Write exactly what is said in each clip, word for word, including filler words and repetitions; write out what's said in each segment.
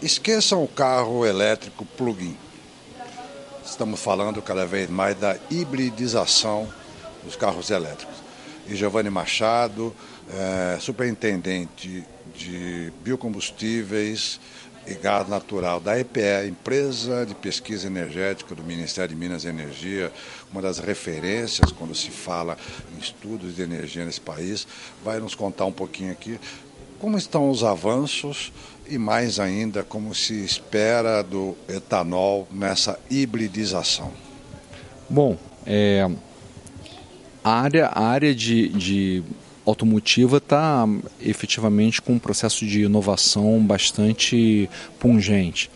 Esqueçam o carro elétrico plug-in. Estamos falando cada vez mais da hibridização dos carros elétricos. E Giovanni Machado, é, superintendente de biocombustíveis e gás natural da E P E, Empresa de Pesquisa Energética do Ministério de Minas e Energia, uma das referências quando se fala em estudos de energia nesse país, vai nos contar um pouquinho aqui como estão os avanços e, mais ainda, como se espera do etanol nessa hibridização. Bom, é, a área, a área de, de automotiva está efetivamente com um processo de inovação bastante pungente.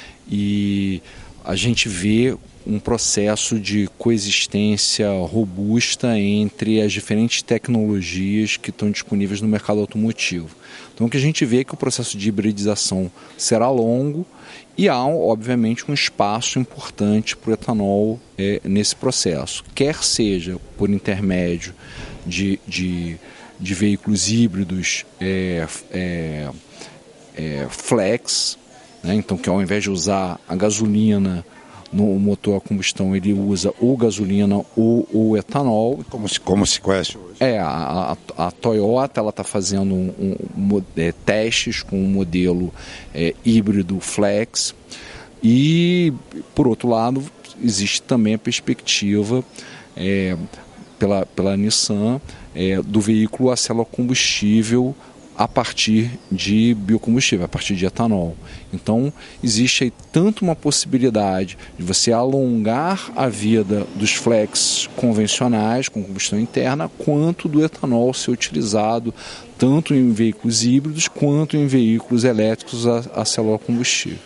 E a gente vê um processo de coexistência robusta entre as diferentes tecnologias que estão disponíveis no mercado automotivo. Então, o que a gente vê é que o processo de hibridização será longo e há, obviamente, um espaço importante para o etanol é, nesse processo, quer seja por intermédio de, de, de veículos híbridos é, é, é, flex, né? Então, que ao invés de usar a gasolina no motor a combustão, ele usa ou gasolina ou, ou etanol. Como se, como se conhece hoje? É, a, a, a Toyota está fazendo um, um, é, testes com um modelo é, híbrido flex. E, por outro lado, existe também a perspectiva é, pela, pela Nissan é, do veículo a célula combustível a partir de biocombustível, a partir de etanol. Então, existe aí tanto uma possibilidade de você alongar a vida dos flex convencionais com combustão interna, quanto do etanol ser utilizado tanto em veículos híbridos quanto em veículos elétricos a, a célula combustível.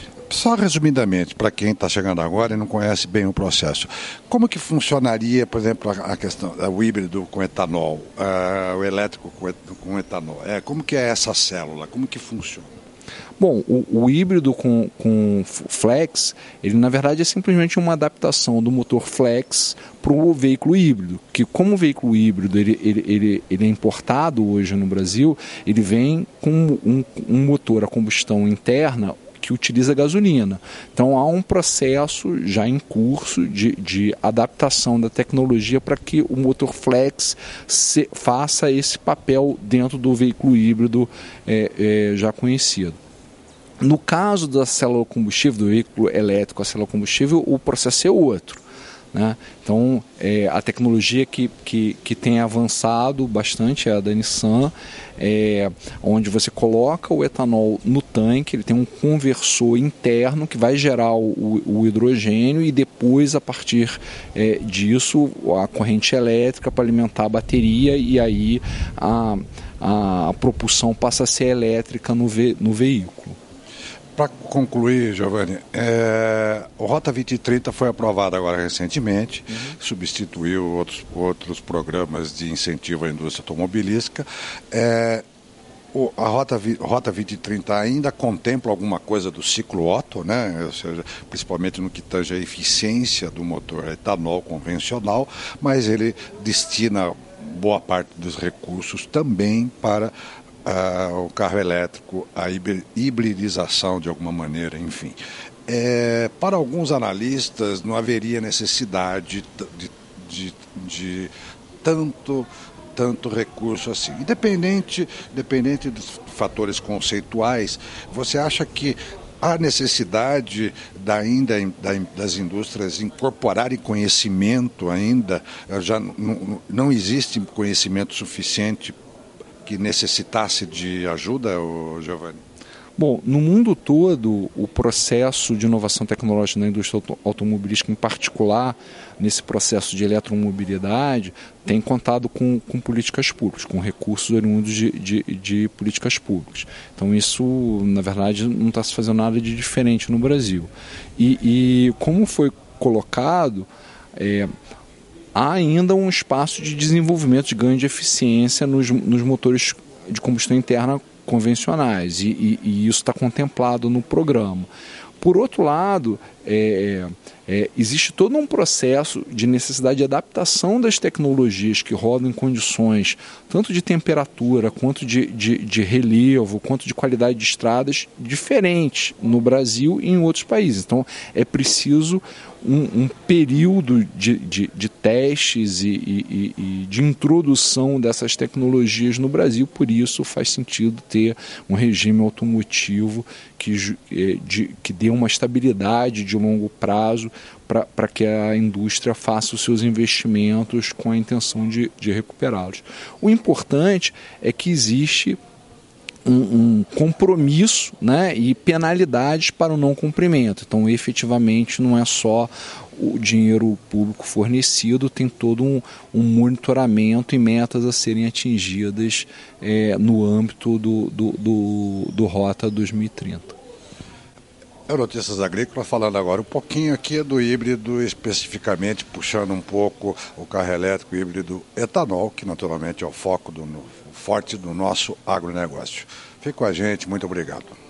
Só resumidamente, para quem está chegando agora e não conhece bem o processo, como que funcionaria, por exemplo, a questão do híbrido com etanol, uh, o elétrico com, com etanol? É, como que é essa célula? Como que funciona? Bom, o, o híbrido com, com flex, ele na verdade é simplesmente uma adaptação do motor flex para o veículo híbrido, que como o veículo híbrido ele, ele, ele, ele é importado hoje no Brasil, ele vem com um, um motor a combustão interna que utiliza gasolina. Então há um processo já em curso de, de adaptação da tecnologia para que o motor flex se, faça esse papel dentro do veículo híbrido é, é, já conhecido. No caso da célula combustível, do veículo elétrico a célula combustível, o processo é outro. Né? Então, é, a tecnologia que, que, que tem avançado bastante é a da Nissan, é, onde você coloca o etanol no tanque, ele tem um conversor interno que vai gerar o, o hidrogênio e depois, a partir é, disso, a corrente elétrica para alimentar a bateria e aí a, a propulsão passa a ser elétrica no, ve, no veículo. Para concluir, Giovanni, é, o Rota vinte trinta foi aprovado agora recentemente, uhum. substituiu outros, outros programas de incentivo à indústria automobilística. É, o, a Rota, Rota vinte trinta ainda contempla alguma coisa do ciclo Otto, né? Ou seja, principalmente no que tange a eficiência do motor etanol convencional, mas ele destina boa parte dos recursos também para Uh, o carro elétrico, a hibridização de alguma maneira, enfim. É, para alguns analistas não haveria necessidade de, de, de tanto, tanto recurso assim. Independente, independente dos fatores conceituais, você acha que há necessidade da, ainda da, das indústrias incorporarem conhecimento ainda? Já não, não existe conhecimento suficiente que necessitasse de ajuda, Giovanni? Bom, no mundo todo, o processo de inovação tecnológica na indústria automobilística, em particular, nesse processo de eletromobilidade, tem contado com, com políticas públicas, com recursos oriundos de, de, de políticas públicas. Então, isso, na verdade, não está se fazendo nada de diferente no Brasil. E, e como foi colocado, é, há ainda um espaço de desenvolvimento, de ganho de eficiência nos, nos motores de combustão interna convencionais, e, e, e isso está contemplado no programa. Por outro lado, é, é, existe todo um processo de necessidade de adaptação das tecnologias que rodam em condições tanto de temperatura, quanto de, de, de relevo, quanto de qualidade de estradas diferentes no Brasil e em outros países. Então é preciso um, um período de, de, de testes e, e, e de introdução dessas tecnologias no Brasil, por isso faz sentido ter um regime automotivo que, de, que dê uma estabilidade de longo prazo para que a indústria faça os seus investimentos com a intenção de, de recuperá-los. O importante é que existe um, um compromisso, né, e penalidades para o não cumprimento. Então, efetivamente, não é só o dinheiro público fornecido, tem todo um, um monitoramento e metas a serem atingidas é, no âmbito do, do, do, do Rota dois mil e trinta. É o Notícias Agrícolas, falando agora um pouquinho aqui do híbrido, especificamente puxando um pouco o carro elétrico híbrido etanol, que naturalmente é o foco do, forte do nosso agronegócio. Fique com a gente, muito obrigado.